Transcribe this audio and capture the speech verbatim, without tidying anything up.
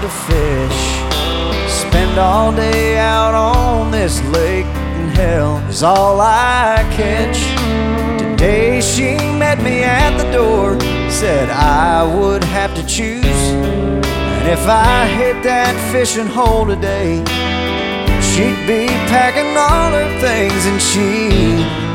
to fish. Spend all day out on this lake, and hell is all I catch. Today she met me at the door, said I would have to choose. And if I hit that fishing hole today, she'd be packing all her things and she'd